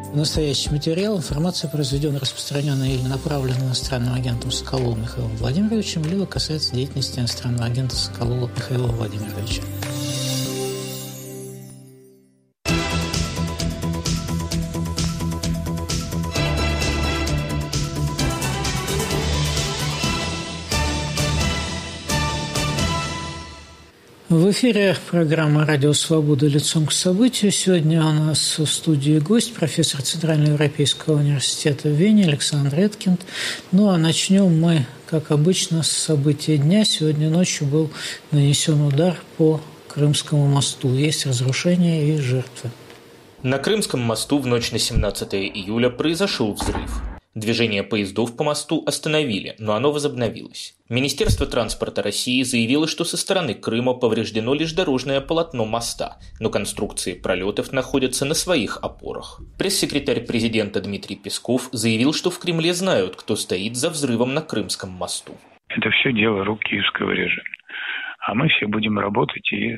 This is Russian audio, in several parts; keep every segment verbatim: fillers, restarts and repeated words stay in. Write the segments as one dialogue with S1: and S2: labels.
S1: Настоящий материал, информация произведена, распространенная или направлена иностранным агентом Соколовым Михаилом Владимировичем, либо касается деятельности иностранного агента Соколова Михаила Владимировича. В эфире программа «Радио Свобода. Лицом к событию». Сегодня у нас в студии гость, профессор Центральноевропейского университета в Вене Александр Эткинд. Ну а начнем мы, как обычно, с события дня. Сегодня ночью был нанесен удар по Крымскому мосту. Есть разрушения и жертвы.
S2: На Крымском мосту в ночь на семнадцатое июля произошел взрыв. Движение поездов по мосту остановили, но оно возобновилось. Министерство транспорта России заявило, что со стороны Крыма повреждено лишь дорожное полотно моста, но конструкции пролетов находятся на своих опорах. Пресс-секретарь президента Дмитрий Песков заявил, что в Кремле знают, кто стоит за взрывом на Крымском мосту.
S3: Это все дело рук киевского режима. А мы все будем работать и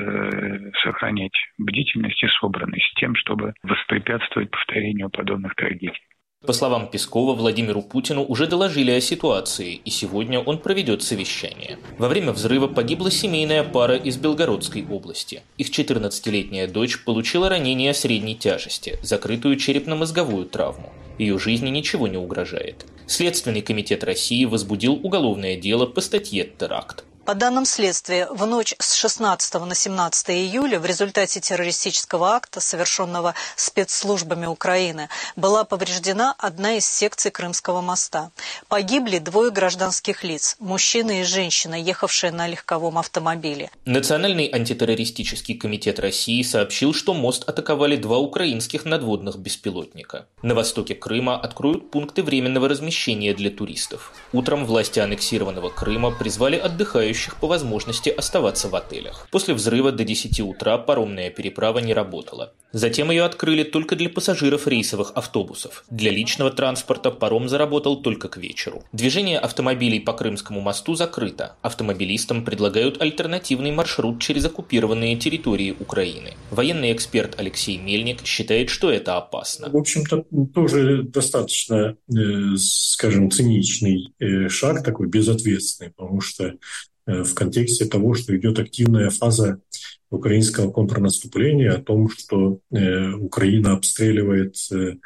S3: э, сохранять бдительность и собранность с тем, чтобы воспрепятствовать повторению подобных трагедий.
S2: По словам Пескова, Владимиру Путину уже доложили о ситуации, и сегодня он проведет совещание. Во время взрыва погибла семейная пара из Белгородской области. Их четырнадцатилетняя дочь получила ранение средней тяжести, закрытую черепно-мозговую травму. Ее жизни ничего не угрожает. Следственный комитет России возбудил уголовное дело по статье «Теракт».
S4: По данным следствия, в ночь с шестнадцатого на семнадцатое июля в результате террористического акта, совершенного спецслужбами Украины, была повреждена одна из секций Крымского моста. Погибли двое гражданских лиц – мужчина и женщина, ехавшие на легковом автомобиле.
S2: Национальный антитеррористический комитет России сообщил, что мост атаковали два украинских надводных беспилотника. На востоке Крыма откроют пункты временного размещения для туристов. Утром власти аннексированного Крыма призвали отдыхающих по возможности оставаться в отелях. После взрыва до десяти утра паромная переправа не работала. Затем ее открыли только для пассажиров рейсовых автобусов. Для личного транспорта паром заработал только к вечеру. Движение автомобилей по Крымскому мосту закрыто. Автомобилистам предлагают альтернативный маршрут через оккупированные территории Украины. Военный эксперт Алексей Мельник считает, что это опасно.
S5: В общем-то, тоже достаточно, скажем, циничный шаг, такой безответственный, потому что в контексте того, что идет активная фаза украинского контрнаступления, о том, что э, Украина обстреливает э,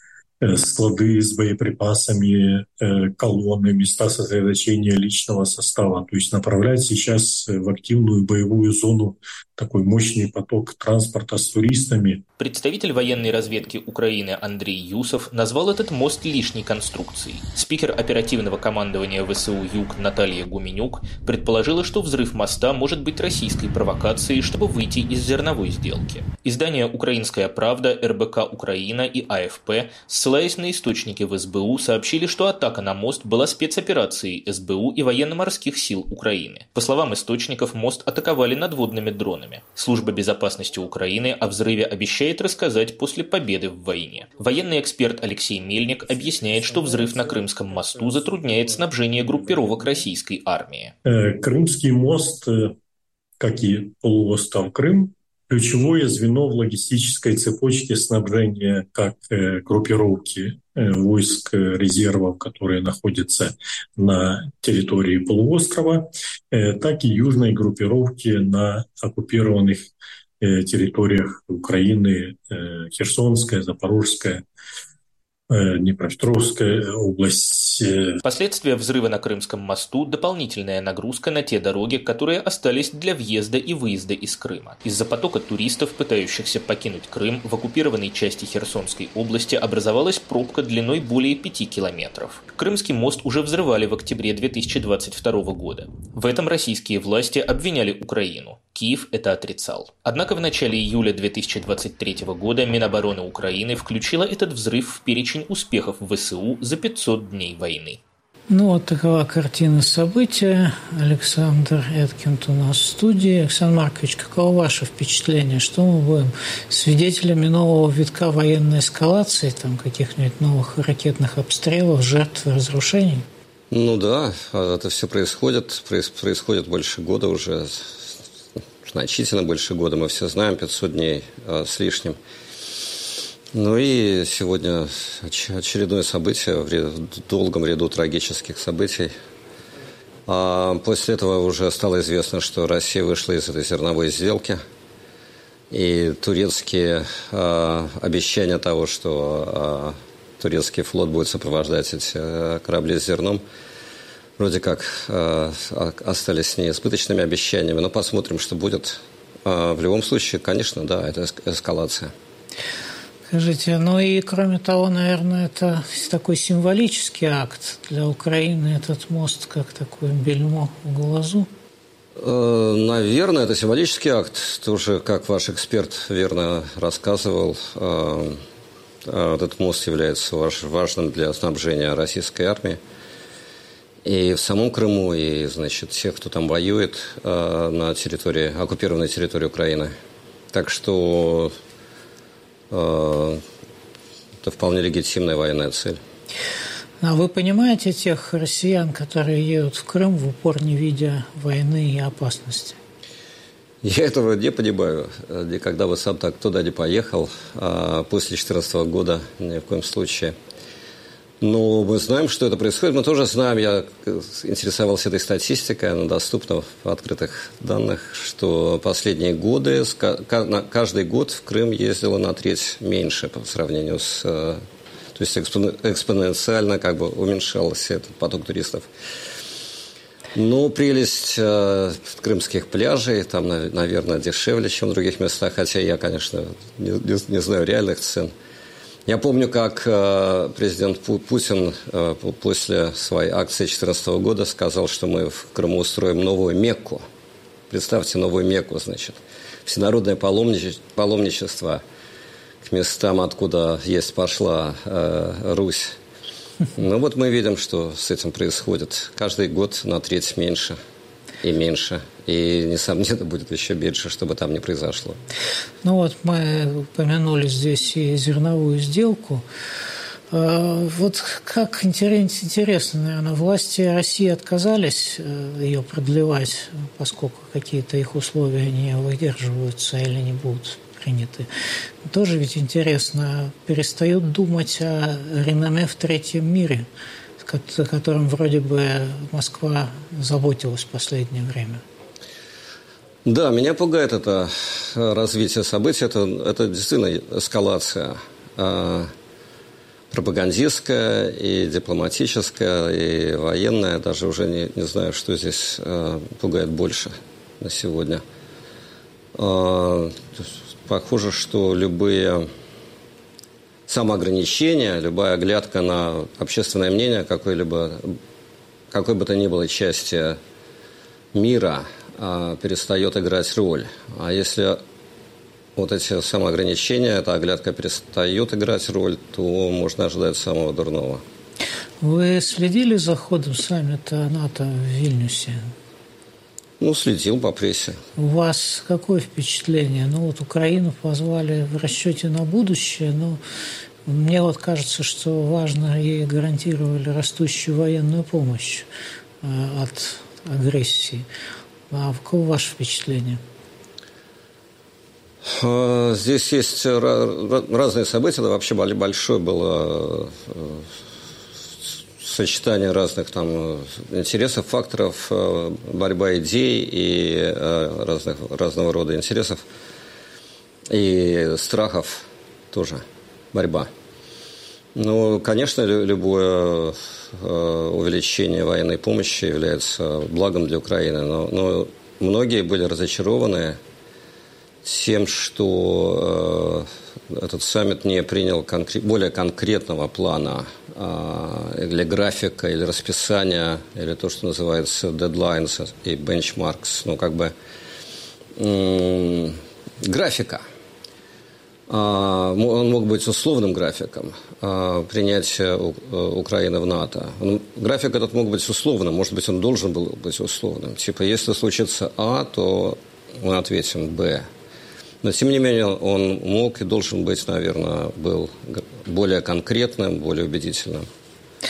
S5: склады с боеприпасами, э, колонны, места сосредоточения личного состава. То есть направлять сейчас в активную боевую зону такой мощный поток транспорта с туристами.
S2: Представитель военной разведки Украины Андрей Юсов назвал этот мост лишней конструкцией. Спикер оперативного командования ВСУ «Юг» Наталья Гуменюк предположила, что взрыв моста может быть российской провокацией, чтобы выйти из зерновой сделки. Издания «Украинская правда», эр бэ ка «Украина» и а эф пэ, ссылаясь на источники в эс бэ у, сообщили, что атака на мост была спецоперацией эс бэ у и военно-морских сил Украины. По словам источников, мост атаковали надводными дронами. Служба безопасности Украины о взрыве обещает рассказать после победы в войне. Военный эксперт Алексей Мельник объясняет, что взрыв на Крымском мосту затрудняет снабжение группировок российской армии.
S5: Крымский мост, как и полуостров Крым, ключевое звено в логистической цепочке снабжения как группировки войск резервов, которые находятся на территории полуострова, так и южной группировки на оккупированных территориях Украины, Херсонская, Запорожская, Днепропетровская область.
S2: Последствия взрыва на Крымском мосту – дополнительная нагрузка на те дороги, которые остались для въезда и выезда из Крыма. Из-за потока туристов, пытающихся покинуть Крым, в оккупированной части Херсонской области образовалась пробка длиной более пяти километров. Крымский мост уже взрывали в октябре две тысячи двадцать второго года. В этом российские власти обвиняли Украину. Киев это отрицал. Однако в начале июля две тысячи двадцать третьего года Минобороны Украины включила этот взрыв в перечень успехов ВСУ за пятьсот дней войны.
S1: Ну, вот такова картина события. Александр Эткинд у нас в студии. Александр Маркович, каково ваше впечатление? Что мы будем свидетелями нового витка военной эскалации, там, каких-нибудь новых ракетных обстрелов, жертв, разрушений?
S6: Ну да, это все происходит, происходит больше года уже, значительно больше года. Мы все знаем, пятьсот дней с лишним. Ну и сегодня очередное событие в долгом ряду трагических событий. А после этого уже стало известно, что Россия вышла из этой зерновой сделки. И турецкие э, обещания того, что э, турецкий флот будет сопровождать эти э, корабли с зерном, вроде как э, остались неизбыточными обещаниями. Но посмотрим, что будет. Э, в любом случае, конечно, да, это эскалация.
S1: Скажите, ну и кроме того, наверное, это такой символический акт для Украины, этот мост, как такое бельмо в глазу?
S6: Наверное, это символический акт. Тоже, как ваш эксперт верно рассказывал, этот мост является важным для снабжения российской армии. И в самом Крыму, и, значит, тех, кто там воюет на территории, оккупированной территории Украины. Так что это вполне легитимная военная цель.
S1: А вы понимаете тех россиян, которые едут в Крым в упор не видя войны и опасности?
S6: Я этого не понимаю. Никогда бы сам так туда не поехал. А после две тысячи четырнадцатого года ни в коем случае. Но мы знаем, что это происходит. Мы тоже знаем, я интересовался этой статистикой, она доступна в открытых данных, что последние годы, каждый год в Крым ездило на треть меньше по сравнению с... То есть экспоненциально как бы уменьшался этот поток туристов. Но прелесть э, крымских пляжей, там, наверное, дешевле, чем в других местах, хотя я, конечно, не, не, не знаю реальных цен. Я помню, как э, президент Путин э, после своей акции две тысячи четырнадцатого года сказал, что мы в Крыму устроим новую Мекку. Представьте, новую Мекку, значит. Всенародное паломничество, паломничество к местам, откуда есть пошла э, Русь. Ну вот мы видим, что с этим происходит. Каждый год на треть меньше и меньше. И, несомненно, будет еще меньше, чтобы там не произошло.
S1: Ну вот мы упомянули здесь и зерновую сделку. Вот как интересно, наверное, власти России отказались ее продлевать, поскольку какие-то их условия не выдерживаются или не будут приняты. Тоже ведь интересно, перестают думать о реноме в третьем мире, о котором вроде бы Москва заботилась в последнее время.
S6: Да, меня пугает это развитие событий. Это, это действительно эскалация э, пропагандистская и дипломатическая, и военная. Даже уже не, не знаю, что здесь э, пугает больше на сегодня. Э, похоже, что любые самоограничения, любая оглядка на общественное мнение какой-либо, какой бы то ни было части мира перестает играть роль. А если вот эти самоограничения, эта оглядка перестает играть роль, то можно ожидать самого дурного.
S1: Вы следили за ходом саммита НАТО в Вильнюсе?
S6: Ну, следил по прессе.
S1: У вас какое впечатление? Ну, вот Украину позвали в расчете на будущее, но мне вот кажется, что важно, ей гарантировали растущую военную помощь от агрессии. А каково ваше впечатление?
S6: Здесь есть разные события. Это вообще большое было сочетание разных там интересов, факторов, борьба идей и разных, разного рода интересов. И страхов тоже борьба. Ну, конечно, любое увеличение военной помощи является благом для Украины, но, но многие были разочарованы тем, что э, этот саммит не принял конкрет, более конкретного плана э, или графика, или расписания, или то, что называется deadlines и benchmarks, ну, как бы э, графика. Он мог быть условным графиком принятия Украины в НАТО. Он, график этот мог быть условным, может быть, он должен был быть условным. Типа, если случится А, то мы ответим Б. Но, тем не менее, он мог и должен быть, наверное, был более конкретным, более убедительным.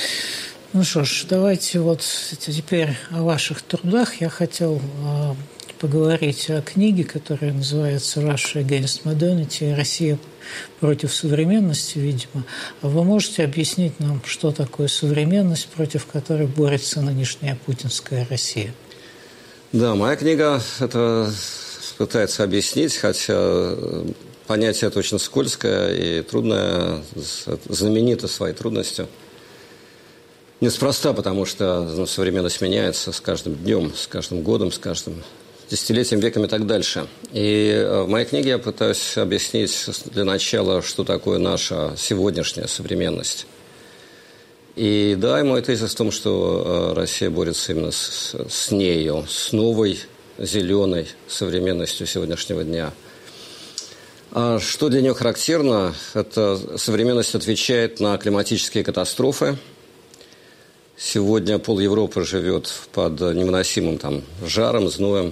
S1: Ну что ж, давайте вот теперь о ваших трудах. Я хотел поговорить о книге, которая называется «Russia Against Modernity», «Россия против современности», видимо. А вы можете объяснить нам, что такое современность, против которой борется нынешняя путинская Россия?
S6: Да, моя книга это пытается объяснить, хотя понятие это очень скользкое и трудное, знаменито своей трудностью. Неспроста, потому что ну, современность меняется с каждым днем, с каждым годом, с каждым десятилетием, веком и так дальше. И в моей книге я пытаюсь объяснить для начала, что такое наша сегодняшняя современность. И да, и мой тезис в том, что Россия борется именно с, с нею, с новой зеленой современностью сегодняшнего дня. А что для нее характерно? Это современность отвечает на климатические катастрофы. Сегодня пол Европы живет под невыносимым там, жаром, зноем.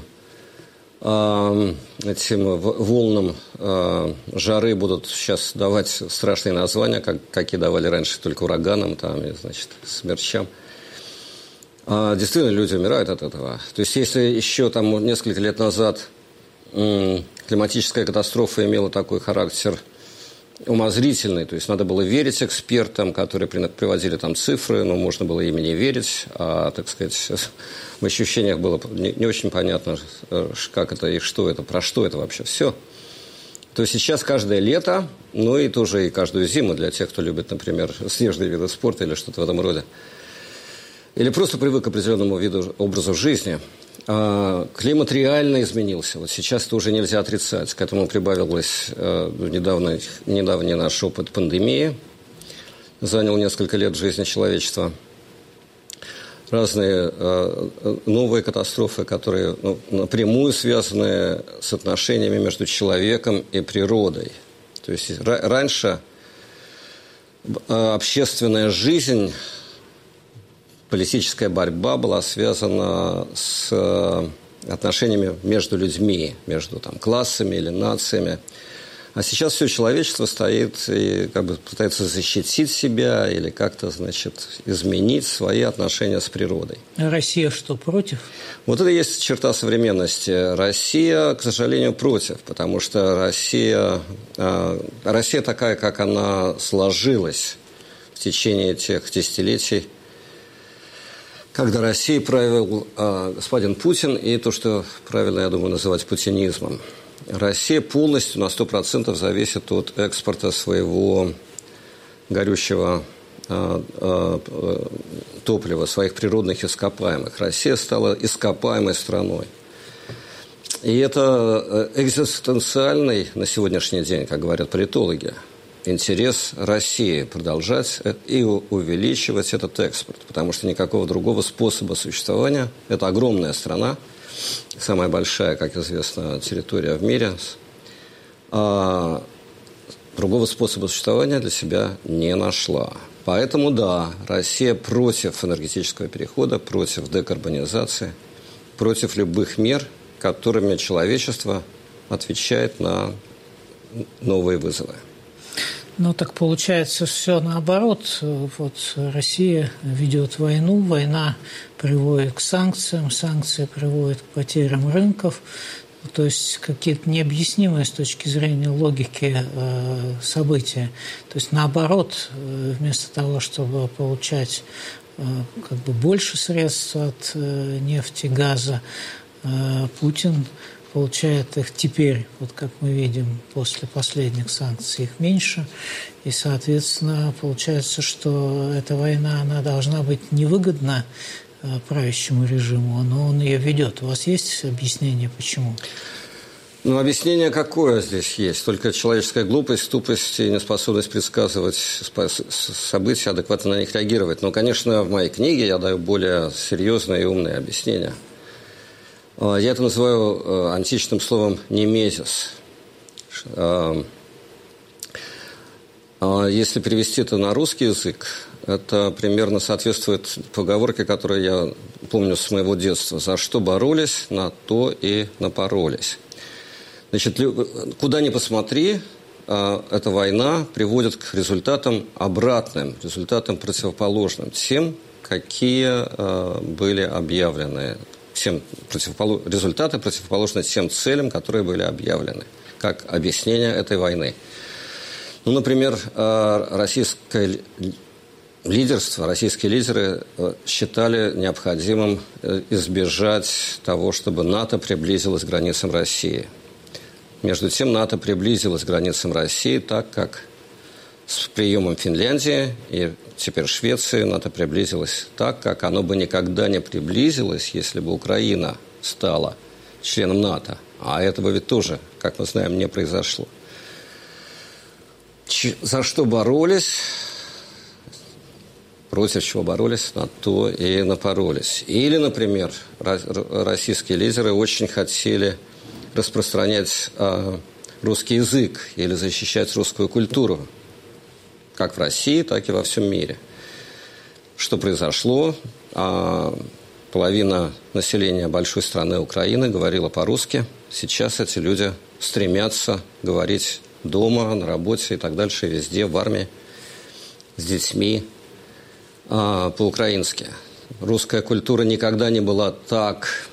S6: Этим волнам жары будут сейчас давать страшные названия, как, какие давали раньше только ураганам, там, и, значит, смерчам. Действительно, люди умирают от этого. То есть, если еще там, несколько лет назад климатическая катастрофа имела такой характер умозрительный, то есть надо было верить экспертам, которые приводили там цифры, но можно было ими не верить, а, так сказать, в ощущениях было не, не очень понятно, как это и что это, про что это вообще все. То сейчас каждое лето, ну и тоже и каждую зиму для тех, кто любит, например, снежные виды спорта или что-то в этом роде, или просто привык к определенному виду, образу жизни, климат реально изменился. Вот сейчас это уже нельзя отрицать. К этому прибавилось э, недавно, недавний наш опыт пандемии. Занял несколько лет жизни человечества. Разные э, новые катастрофы, которые ну, напрямую связаны с отношениями между человеком и природой. То есть ра- раньше э, общественная жизнь, политическая борьба была связана с отношениями между людьми, между там, классами или нациями. А сейчас все человечество стоит и как бы пытается защитить себя или как-то, значит, изменить свои отношения с природой.
S1: А Россия что, против?
S6: Вот это и есть черта современности. Россия, к сожалению, против, потому что Россия, Россия такая, как она сложилась в течение тех десятилетий, когда Россией правил э, господин Путин, и то, что правильно, я думаю, называть путинизмом. Россия полностью на сто процентов зависит от экспорта своего горючего э, э, топлива, своих природных ископаемых. Россия стала ископаемой страной. И это экзистенциальный на сегодняшний день, как говорят политологи, интерес России продолжать и увеличивать этот экспорт, потому что никакого другого способа существования, это огромная страна, самая большая, как известно, территория в мире, а другого способа существования для себя не нашла. Поэтому, да, Россия против энергетического перехода, против декарбонизации, против любых мер, которыми человечество отвечает на новые вызовы.
S1: Ну, так получается все наоборот. Вот Россия ведет войну, война приводит к санкциям, санкции приводят к потерям рынков. То есть какие-то необъяснимые с точки зрения логики э, события. То есть наоборот, вместо того, чтобы получать э, как бы больше средств от э, нефти, газа, э, Путин получает их теперь, вот как мы видим, после последних санкций, их меньше. И, соответственно, получается, что эта война, она должна быть невыгодна правящему режиму, но он ее ведет. У вас есть объяснение, почему?
S6: Ну, объяснение какое здесь есть? Только человеческая глупость, тупость и неспособность предсказывать события, адекватно на них реагировать. Но, конечно, в моей книге я даю более серьезное и умное объяснение. Я это называю античным словом «немезис». Если перевести это на русский язык, это примерно соответствует поговорке, которую я помню с моего детства. «За что боролись, на то и напоролись». Значит, куда ни посмотри, эта война приводит к результатам обратным, результатам противоположным тем, какие были объявлены. тем противополож... результаты противоположны тем целям, которые были объявлены, как объяснение этой войны. Ну, например, российское лидерство, российские лидеры считали необходимым избежать того, чтобы НАТО приблизилось к границам России. Между тем, НАТО приблизилось к границам России так, как с приемом Финляндии и теперь Швеции НАТО приблизилось так, как оно бы никогда не приблизилось, если бы Украина стала членом НАТО. А этого ведь тоже, как мы знаем, не произошло. Ч- за что боролись, против чего боролись, на то и напоролись. Или, например, российские лидеры очень хотели распространять э, русский язык или защищать русскую культуру, как в России, так и во всем мире. Что произошло? Э, половина населения большой страны Украины говорила по-русски. Сейчас эти люди стремятся говорить дома, на работе и так дальше, везде, в армии, с детьми э, по-украински. Русская культура никогда не была так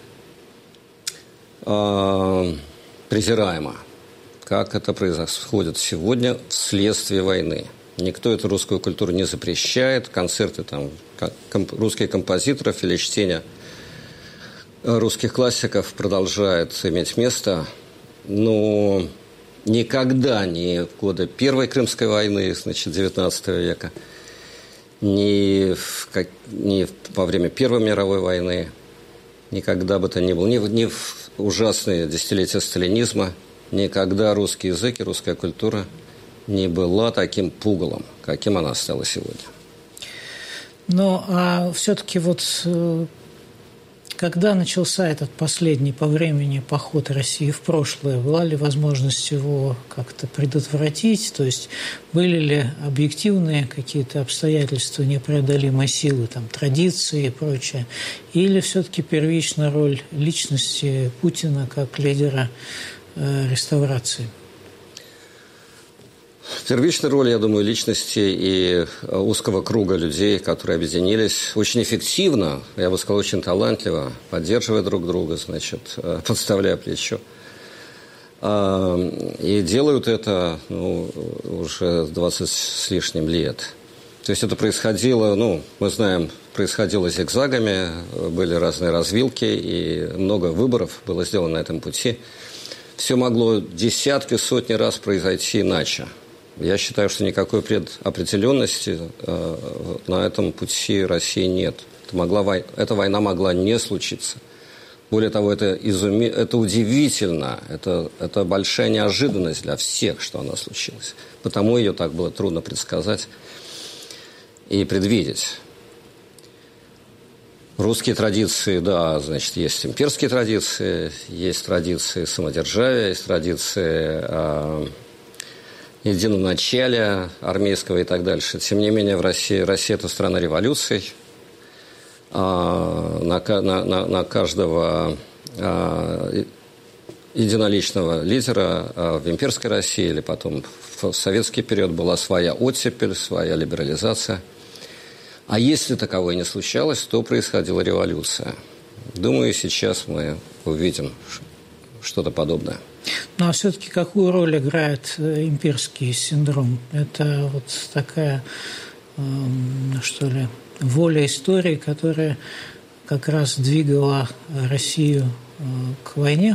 S6: презираемо, как это происходит сегодня вследствие войны. Никто эту русскую культуру не запрещает. Концерты, там, комп, русские композиторов или чтение русских классиков продолжает иметь место. Но никогда ни в годы Первой Крымской войны, значит, девятнадцатого века, ни, в, как, ни во время Первой мировой войны, никогда бы то ни было, ни, ни в ужасные десятилетия сталинизма, никогда русский язык и русская культура не была таким пугалом, каким она стала сегодня.
S1: Но а все-таки вот когда начался этот последний по времени поход России в прошлое, была ли возможность его как-то предотвратить? То есть были ли объективные какие-то обстоятельства непреодолимой силы, там, традиции и прочее? Или все-таки первичная роль личности Путина как лидера э, реставрации?
S6: Первичная роль, я думаю, личности и узкого круга людей, которые объединились очень эффективно, я бы сказал, очень талантливо, поддерживая друг друга, значит, подставляя плечо. И делают это ну, уже двадцать с лишним лет. То есть это происходило, ну, мы знаем, происходило зигзагами, были разные развилки, и много выборов было сделано на этом пути. Все могло десятки, сотни раз произойти иначе. Я считаю, что никакой предопределенности э, на этом пути России нет. Это могла, эта война могла не случиться. Более того, это, изуми, это удивительно, это, это большая неожиданность для всех, что она случилась. Потому ее так было трудно предсказать и предвидеть. Русские традиции, да, значит, есть имперские традиции, есть традиции самодержавия, есть традиции э, единоначалия армейского и так дальше. Тем не менее, в России, Россия – это страна революций. А, на, на, на каждого а, единоличного лидера а, в имперской России или потом в советский период была своя оттепель, своя либерализация. А если таковой не случалось, то происходила революция. Думаю, сейчас мы увидим что-то подобное.
S1: Ну, а все-таки какую роль играет имперский синдром? Это вот такая, э, что ли, воля истории, которая как раз двигала Россию э, к войне?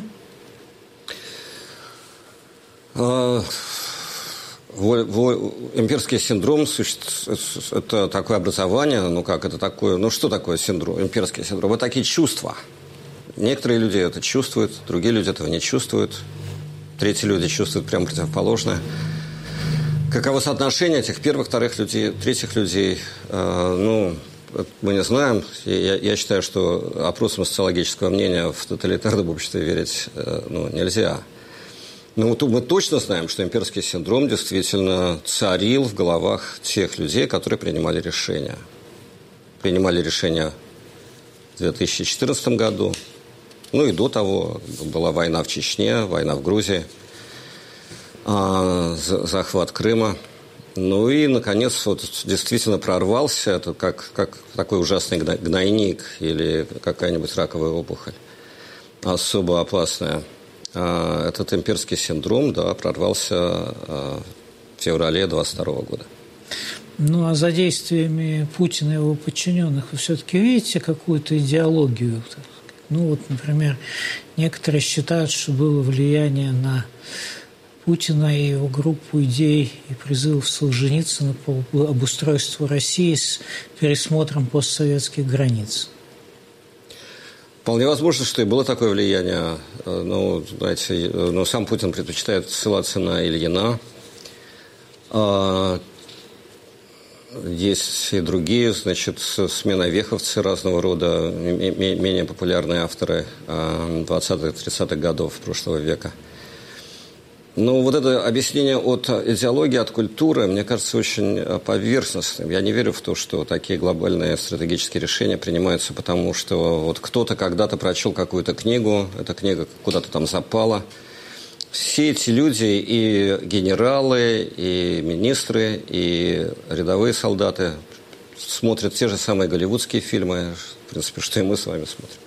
S6: А, воль, воль, имперский синдром – это такое образование, ну как это такое, ну что такое синдром, имперский синдром? Это такие чувства. Некоторые люди это чувствуют, другие люди этого не чувствуют. Третьи люди чувствуют прямо противоположное. Каково соотношение этих первых, вторых людей, третьих людей? Э, ну, мы не знаем. Я, я считаю, что опросам социологического мнения в тоталитарном обществе верить э, ну, нельзя. Но вот мы точно знаем, что имперский синдром действительно царил в головах тех людей, которые принимали решения. Принимали решения в две тысячи четырнадцатом году. Ну и до того была война в Чечне, война в Грузии, захват Крыма. Ну и, наконец, вот действительно прорвался, это как, как такой ужасный гнойник или какая-нибудь раковая опухоль, особо опасная. Этот имперский синдром, да, прорвался в феврале двадцать второго года.
S1: Ну, а за действиями Путина и его подчиненных вы все-таки видите какую-то идеологию? Ну, вот, например, некоторые считают, что было влияние на Путина и его группу идей и призывов Солженицына по обустройству России с пересмотром постсоветских границ.
S6: Вполне возможно, что и было такое влияние. Ну, знаете, но сам Путин предпочитает ссылаться на Ильина. Есть и другие, значит, сменовеховцы разного рода, менее популярные авторы двадцатых-тридцатых годов прошлого века. Но вот это объяснение от идеологии, от культуры, мне кажется, очень поверхностным. Я не верю в то, что такие глобальные стратегические решения принимаются, потому что вот кто-то когда-то прочел какую-то книгу, эта книга куда-то там запала. Все эти люди, и генералы, и министры, и рядовые солдаты смотрят те же самые голливудские фильмы, в принципе, что и мы с вами смотрим.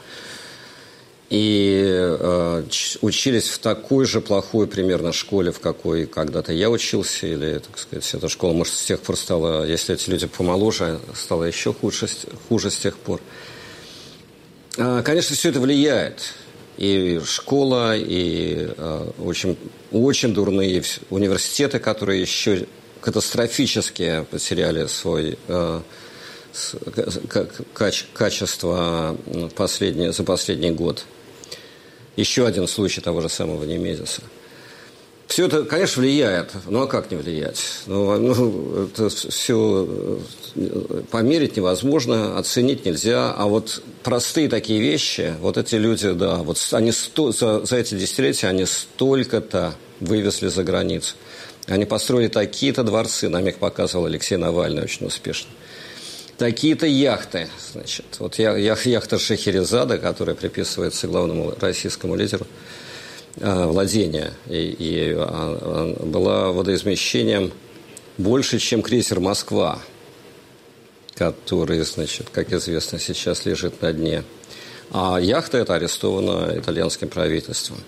S6: И э, учились в такой же плохой примерно школе, в какой когда-то я учился, или, так сказать, эта школа, может, с тех пор стала, если эти люди помоложе, стала еще хуже, хуже с тех пор. Э, конечно, все это влияет. И школа, и э, очень, очень дурные университеты, которые еще катастрофически потеряли свой э, с, каче, качество последний, за последний год. Еще один случай того же самого Немезиса. Все это, конечно, влияет. Ну, а как не влиять? Ну, ну, это все померить невозможно, оценить нельзя. А вот простые такие вещи, вот эти люди, да, вот они сто, за, за эти десятилетия они столько-то вывезли за границу. Они построили такие-то дворцы, нам их показывал Алексей Навальный очень успешно. Такие-то яхты, значит. Вот яхта Шахерезада, которая приписывается главному российскому лидеру, владения, и, и а, была водоизмещением больше, чем крейсер «Москва», который, значит, как известно, сейчас лежит на дне. А яхта эта арестована итальянским правительством.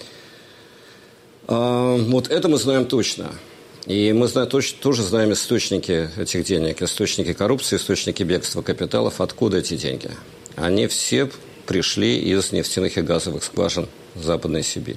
S6: А, вот это мы знаем точно. И мы знаем, точно, тоже знаем источники этих денег, источники коррупции, источники бегства капиталов. Откуда эти деньги? Они все пришли из нефтяных и газовых скважин Западной Сибири.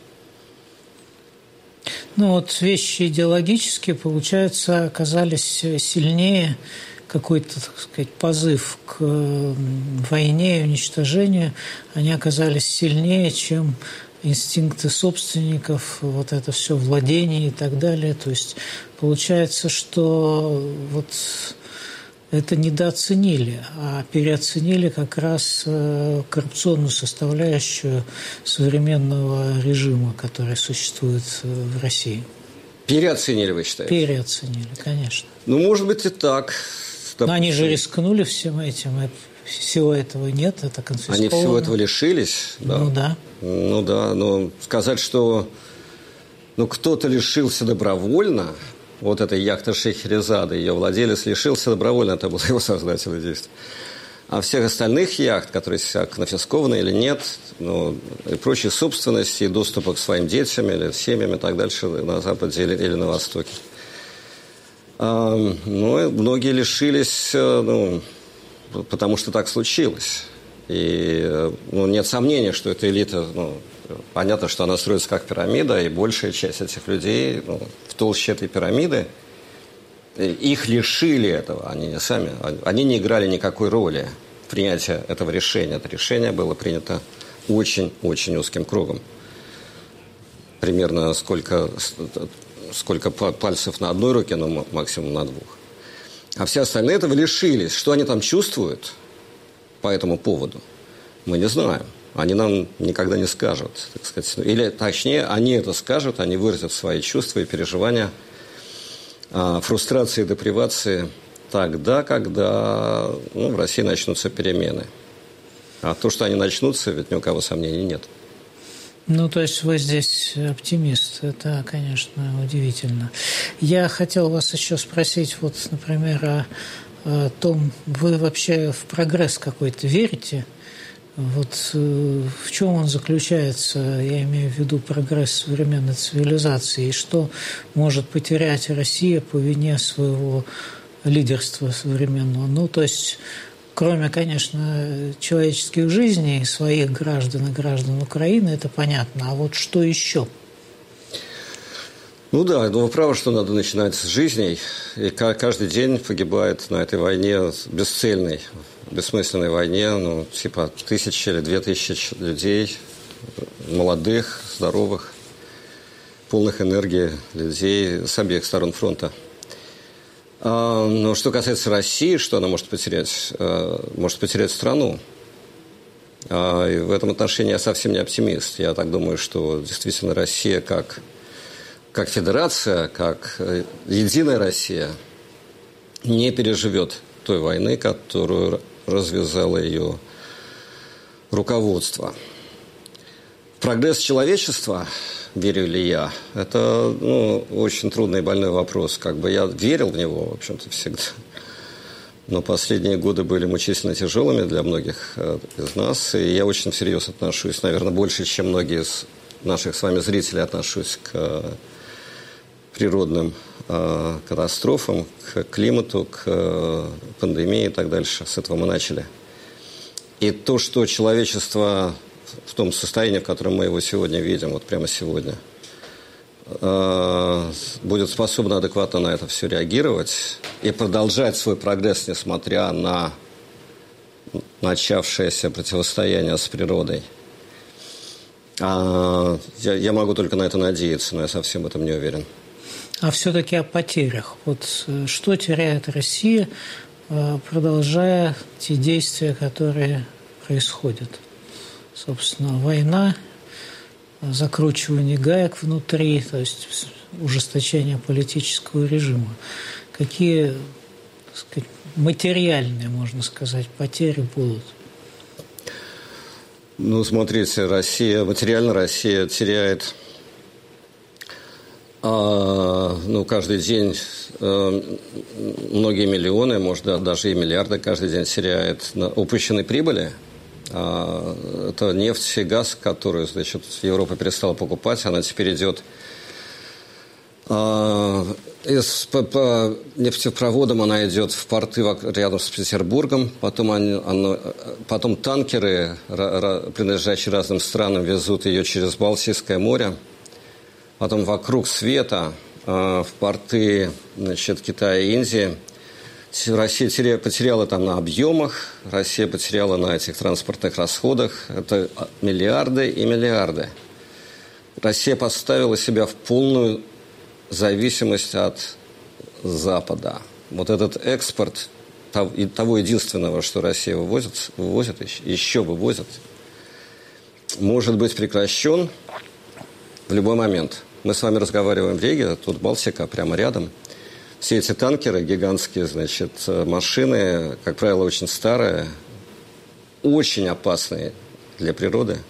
S1: Ну вот вещи идеологические, получается, оказались сильнее, какой-то, так сказать, позыв к войне и уничтожению, они оказались сильнее, чем инстинкты собственников, вот это все владение и так далее. То есть получается, что вот это недооценили, а переоценили как раз коррупционную составляющую современного режима, который существует в России.
S6: Переоценили, вы считаете?
S1: Переоценили, конечно.
S6: Ну, может быть, и так.
S1: Но они же рискнули всем этим, и всего этого нет, это конфисковано.
S6: Они всего этого лишились? Да.
S1: Ну, да.
S6: Ну, да, но сказать, что ну, кто-то лишился добровольно, вот этой яхты Шахерезады, ее владелец лишился добровольно, это было его сознательное действие. А всех остальных яхт, которые конфискованы или нет, ну, и прочей собственности, и доступа к своим детям или семьям и так дальше на Западе или, или на Востоке. А, ну, многие лишились, ну, потому что так случилось. И ну, нет сомнения, что эта элита, ну, понятно, что она строится как пирамида, и большая часть этих людей ну, в толще этой пирамиды, их лишили этого, они не сами, они не играли никакой роли в принятии этого решения. Это решение было принято очень-очень узким кругом. Примерно сколько, сколько пальцев на одной руке, но максимум на двух. А все остальные этого лишились. Что они там чувствуют по этому поводу, мы не знаем. Они нам никогда не скажут, так сказать. Или, точнее, они это скажут, они выразят свои чувства и переживания, фрустрации и депривации тогда, когда ну, в России начнутся перемены. А то, что они начнутся, ведь ни у кого сомнений нет.
S1: Ну, то есть вы здесь оптимист. Это, конечно, удивительно. Я хотел вас еще спросить, вот, например, о, о том, вы вообще в прогресс какой-то верите? Вот в чем он заключается, я имею в виду прогресс современной цивилизации, и что может потерять Россия по вине своего лидерства современного? Ну, то есть... Кроме, конечно, человеческих жизней, своих граждан и граждан Украины, это понятно. А вот что еще?
S6: Ну да, но вы правы, что надо начинать с жизней. И каждый день погибает на этой войне, бесцельной, бессмысленной войне, ну, типа тысячи или две тысячи людей, молодых, здоровых, полных энергии людей с обеих сторон фронта. Но что касается России, что она может потерять? Может потерять страну. И в этом отношении я совсем не оптимист. Я так думаю, что действительно Россия как, как федерация, как единая Россия не переживет той войны, которую развязало ее руководство. Прогресс человечества, верю ли я, это ну, очень трудный и больной вопрос. Как бы я верил в него, в общем-то, всегда. Но последние годы были мучительно тяжелыми для многих из нас. И я очень всерьез отношусь, наверное, больше, чем многие из наших с вами зрителей, отношусь к природным э, катастрофам, к климату, к э, пандемии и так дальше. С этого мы начали. И то, что человечество... в том состоянии, в котором мы его сегодня видим, вот прямо сегодня, будет способна адекватно на это все реагировать и продолжать свой прогресс, несмотря на начавшееся противостояние с природой. Я, я могу только на это надеяться, но я совсем в этом не уверен.
S1: А все-таки о потерях. Вот что теряет Россия, продолжая те действия, которые происходят? Собственно, война, закручивание гаек внутри, то есть ужесточение политического режима. Какие, так сказать, материальные, можно сказать, потери будут?
S6: Ну, смотрите, Россия, материально Россия теряет а, ну, каждый день а, многие миллионы, может, даже и миллиарды каждый день теряет на упущенной прибыли. Это нефть и газ, которую, значит, Европа перестала покупать, она теперь идет из, по, по нефтепроводам, она идет в порты рядом с Петербургом, потом, они, она, потом танкеры, принадлежащие разным странам, везут ее через Балтийское море, потом вокруг света в порты, значит, Китая и Индии. Россия потеряла там на объемах, Россия потеряла на этих транспортных расходах. Это миллиарды и миллиарды. Россия поставила себя в полную зависимость от Запада. Вот этот экспорт того единственного, что Россия вывозит, вывозит еще вывозит, может быть прекращен в любой момент. Мы с вами разговариваем в Риге, тут Балтика прямо рядом. Все эти танкеры, гигантские, значит, машины, как правило, очень старые, очень опасные для природы.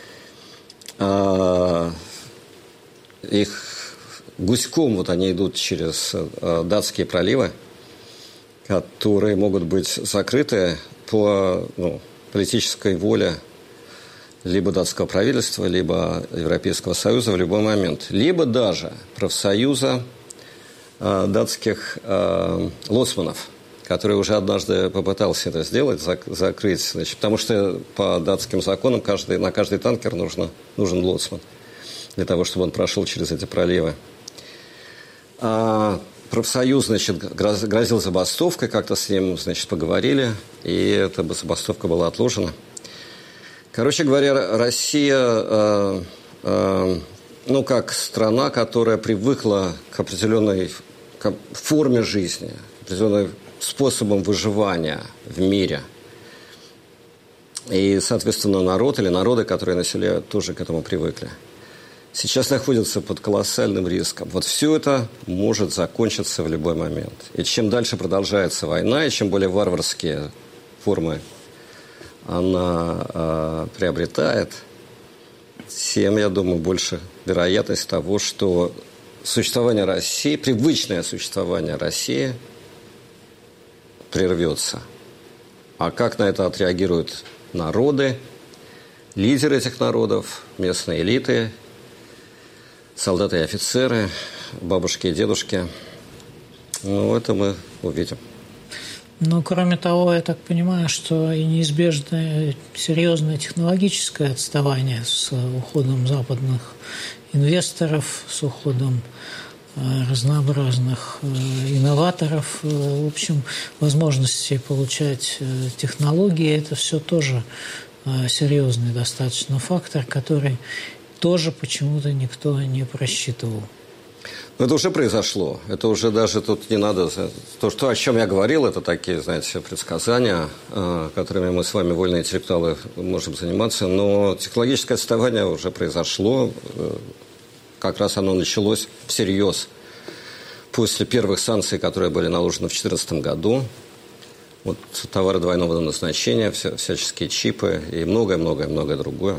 S6: Их гуськом вот они идут через датские проливы, которые могут быть закрыты по ну, политической воле либо датского правительства, либо Европейского Союза в любой момент, либо даже профсоюза датских э, лоцманов, который уже однажды попытался это сделать, зак- закрыть, значит, потому что по датским законам каждый, на каждый танкер нужно, нужен лоцман для того, чтобы он прошел через эти проливы. А профсоюз, значит, грозил забастовкой, как-то с ним, значит, поговорили, и эта забастовка была отложена. Короче говоря, Россия... Э, э, ну, как страна, которая привыкла к определенной к форме жизни, к определенным способам выживания в мире. И, соответственно, народ или народы, которые населяют, тоже к этому привыкли. Сейчас находятся под колоссальным риском. Вот все это может закончиться в любой момент. И чем дальше продолжается война, и чем более варварские формы она э, приобретает, тем, я думаю, больше вероятность того, что существование России, привычное существование России прервется. А как на это отреагируют народы, лидеры этих народов, местные элиты, солдаты и офицеры, бабушки и дедушки, ну, это мы увидим.
S1: Но, кроме того, я так понимаю, что и неизбежное серьезное технологическое отставание с уходом западных инвесторов, с уходом разнообразных инноваторов, в общем, возможности получать технологии, это все тоже серьезный достаточно фактор, который тоже почему-то никто не просчитывал.
S6: Но это уже произошло. Это уже даже тут не надо... То, что, о чем я говорил, это такие, знаете, предсказания, которыми мы с вами, вольные интеллектуалы, можем заниматься. Но технологическое отставание уже произошло. Как раз оно началось всерьез после первых санкций, которые были наложены в две тысячи четырнадцатом году. Вот товары двойного назначения, вся, всяческие чипы и многое-многое-многое другое,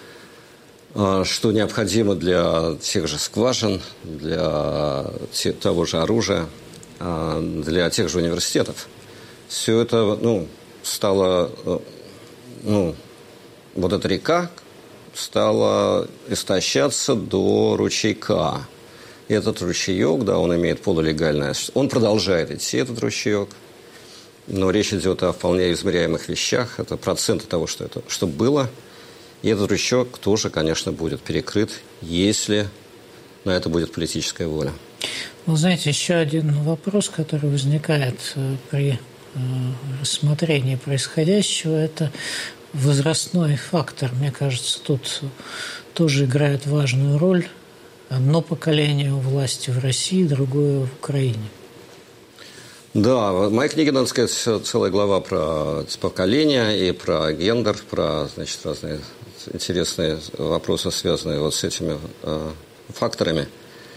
S6: что необходимо для тех же скважин, для те, того же оружия, для тех же университетов. Все это, ну, стало, ну, вот эта река стала истощаться до ручейка. И этот ручеек, да, он имеет полулегальное, он продолжает идти, этот ручеек, но речь идет о вполне измеряемых вещах, это проценты того, что, это, что было. И этот рычаг тоже, конечно, будет перекрыт, если на это будет политическая воля.
S1: Вы знаете, еще один вопрос, который возникает при рассмотрении происходящего, это возрастной фактор. Мне кажется, тут тоже играет важную роль. Одно поколение у власти в России, другое в Украине.
S6: Да, в моей книге, надо сказать, целая глава про поколения и про гендер, про, значит, разные интересные вопросы, связанные вот с этими э, факторами.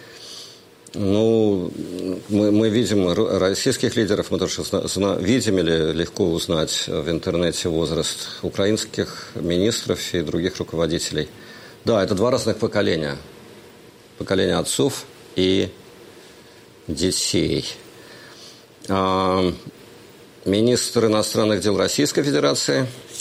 S6: Ну, мы, мы видим российских лидеров, мы тоже зна, видим или легко узнать в интернете возраст украинских министров и других руководителей. Да, это два разных поколения. Поколение отцов и детей. А, министр иностранных дел Российской Федерации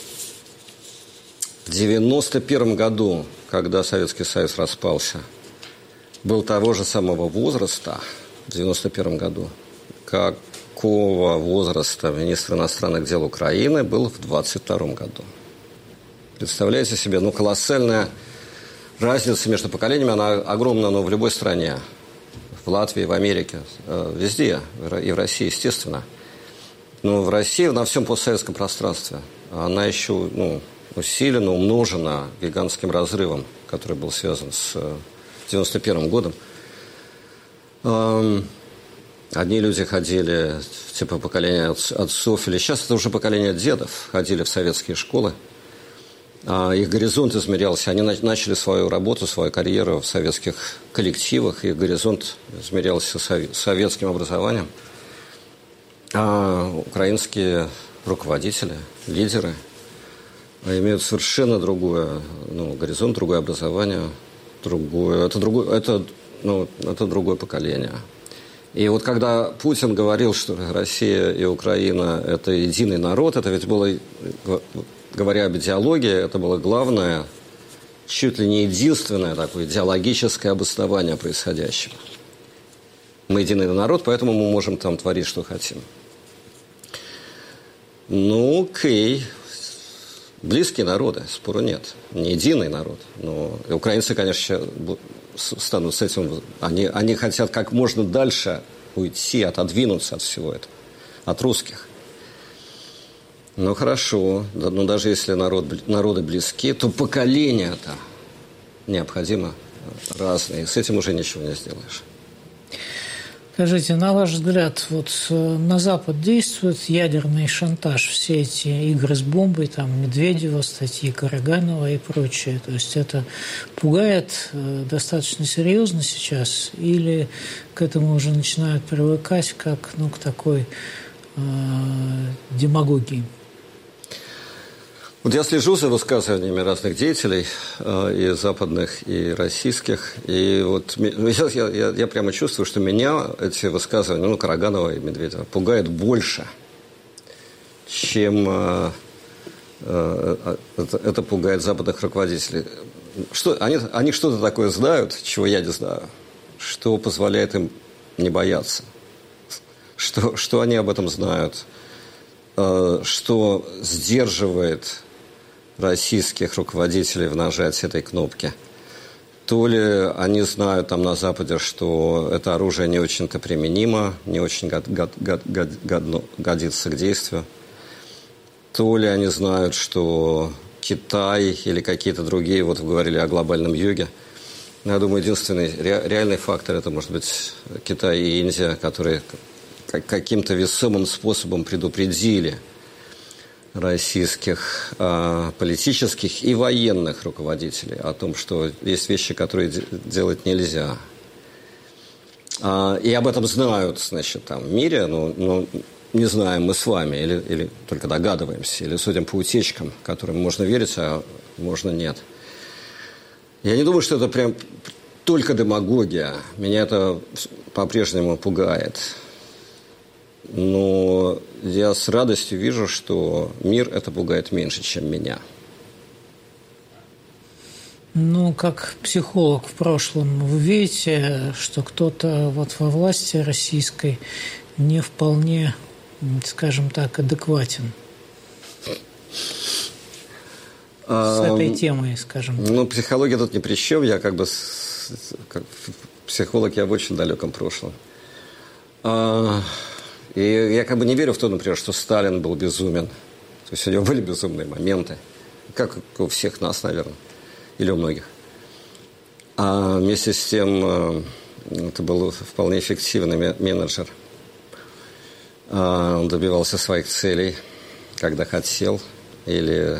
S6: в девяносто первом году, когда Советский Союз распался, был того же самого возраста, в девяносто первом году, какого возраста министр иностранных дел Украины был в двадцать втором году. Представляете себе, ну, колоссальная разница между поколениями, она огромна, но в любой стране. В Латвии, в Америке, везде, и в России, естественно. Но в России, на всем постсоветском пространстве, она еще, ну, усилена, умножена гигантским разрывом, который был связан с девяносто первым годом. Одни люди ходили, типа поколения отцов, или сейчас это уже поколение дедов, ходили в советские школы. Их горизонт измерялся. Они начали свою работу, свою карьеру в советских коллективах. Их горизонт измерялся советским образованием. А украинские руководители, лидеры имеют совершенно другое, ну, горизонт, другое образование, другое, это, другое, это, ну, это другое поколение. И вот когда Путин говорил, что Россия и Украина – это единый народ, это ведь было, говоря об идеологии, это было главное, чуть ли не единственное такое идеологическое обоснование происходящего. Мы единый народ, поэтому мы можем там творить, что хотим. Ну, окей. Близкие народы, спору нет. Не единый народ. Но и украинцы, конечно, станут с этим... Они, они хотят как можно дальше уйти, отодвинуться от всего этого. От русских. Ну, хорошо. Но даже если народ, народы близки, то поколения-то необходимо разные. С этим уже ничего не сделаешь.
S1: Скажите, на ваш взгляд, вот на Запад действует ядерный шантаж, все эти игры с бомбой, там Медведева, статьи Караганова и прочее, то есть это пугает достаточно серьезно сейчас или к этому уже начинают привыкать как, ну, к такой э, демагогии?
S6: Вот я слежу за высказываниями разных деятелей, и западных, и российских, и вот сейчас я, я, я прямо чувствую, что меня эти высказывания, ну, Караганова и Медведева, пугают больше, чем э, э, это, это пугает западных руководителей. Что, они, они что-то такое знают, чего я не знаю, что позволяет им не бояться, что, что они об этом знают, э, что сдерживает российских руководителей в нажатии этой кнопки. То ли они знают там на Западе, что это оружие не очень-то применимо, не очень год, год, год, год, годно, годится к действию. То ли они знают, что Китай или какие-то другие, вот вы говорили о глобальном юге. Я думаю, единственный ре, реальный фактор – это, может быть, Китай и Индия, которые каким-то весомым способом предупредили российских э, политических и военных руководителей о том, что есть вещи, которые де- делать нельзя. А, и об этом знают, значит, там, в мире, но, но не знаем мы с вами, или, или только догадываемся, или судим по утечкам, которым можно верить, а можно нет. Я не думаю, что это прям только демагогия. Меня это по-прежнему пугает. Но я с радостью вижу, что мир это пугает меньше, чем меня.
S1: Ну, как психолог в прошлом, вы видите, что кто-то вот во власти российской не вполне, скажем так, адекватен с этой темой, скажем так.
S6: Ну, психология тут ни при чем. Я как бы как психолог, я в очень далеком прошлом. И я как бы не верю в то, например, что Сталин был безумен. То есть у него были безумные моменты. Как у всех нас, наверное. Или у многих. А вместе с тем это был вполне эффективный менеджер. Он добивался своих целей, когда хотел. Или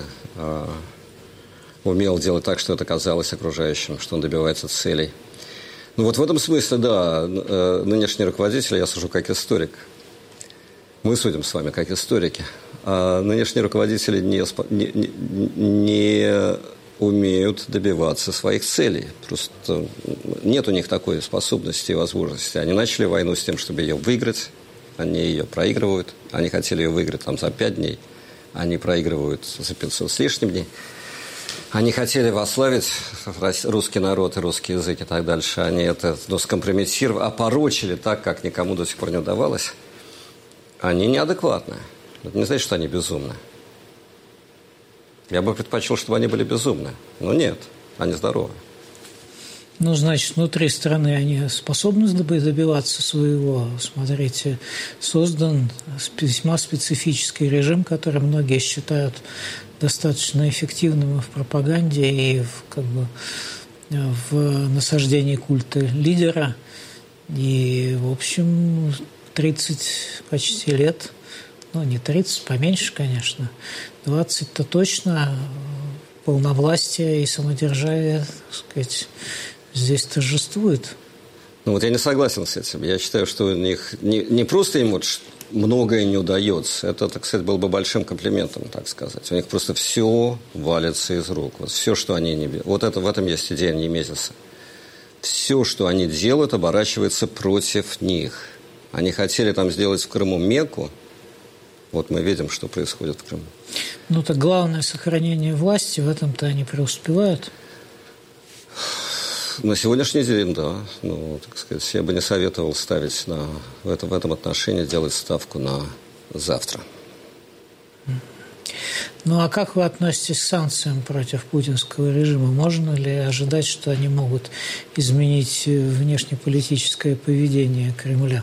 S6: умел делать так, что это казалось окружающим, что он добивается целей. Ну вот в этом смысле, да, нынешний руководитель, я сужу как историк. Мы судим с вами как историки. А нынешние руководители не, не, не умеют добиваться своих целей. Просто нет у них такой способности и возможности. Они начали войну с тем, чтобы ее выиграть. Они ее проигрывают. Они хотели ее выиграть там, за пять дней. Они проигрывают за пятьсот с лишним дней. Они хотели восславить русский народ и русский язык и так дальше. Они это ну, скомпрометировали, опорочили так, как никому до сих пор не удавалось. Они неадекватны. Это не значит, что они безумны. Я бы предпочел, чтобы они были безумны. Но нет, они здоровы.
S1: Ну, значит, внутри страны они способны добиваться своего. Смотрите, создан весьма специфический режим, который многие считают достаточно эффективным в пропаганде и в, как бы, в насаждении культа лидера. И, в общем, тридцать почти лет, ну, не тридцать, поменьше, конечно, двадцать-то точно полновластие и самодержавие, так сказать, здесь торжествует.
S6: Ну, вот я не согласен с этим. Я считаю, что у них не, не просто им вот многое не удается. Это, так сказать, был бы большим комплиментом, так сказать. У них просто все валится из рук. Вот все, что они не... Вот это, в этом есть идея немезиса. Все, что они делают, оборачивается против них. Они хотели там сделать в Крыму Мекку. Вот мы видим, что происходит в Крыму.
S1: Ну, так главное сохранение власти, в этом-то они преуспевают.
S6: На сегодняшний день, да. Ну, так сказать, я бы не советовал ставить на, в, этом, в этом отношении, делать ставку на завтра.
S1: Ну, а как вы относитесь к санкциям против путинского режима? Можно ли ожидать, что они могут изменить внешнеполитическое поведение Кремля?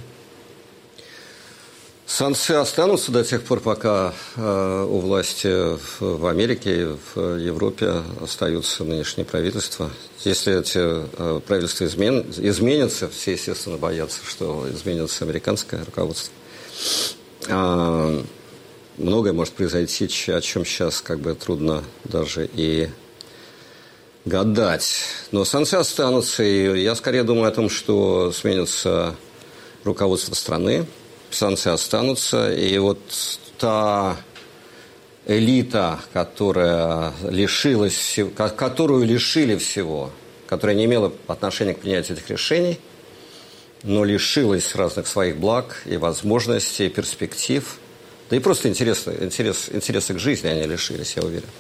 S6: Санкции останутся до тех пор, пока э, у власти в Америке и в Европе остаются нынешние правительства. Если эти э, правительства измен... изменятся, все, естественно, боятся, что изменится американское руководство. А, многое может произойти, о чем сейчас как бы трудно даже и гадать. Но санкции останутся, и я скорее думаю о том, что сменится руководство страны. Санкции останутся, и вот та элита, которая лишилась, которую лишили всего, которая не имела отношения к принятию этих решений, но лишилась разных своих благ и возможностей, и перспектив, да и просто интересы, интерес, интересы к жизни они лишились, я уверен.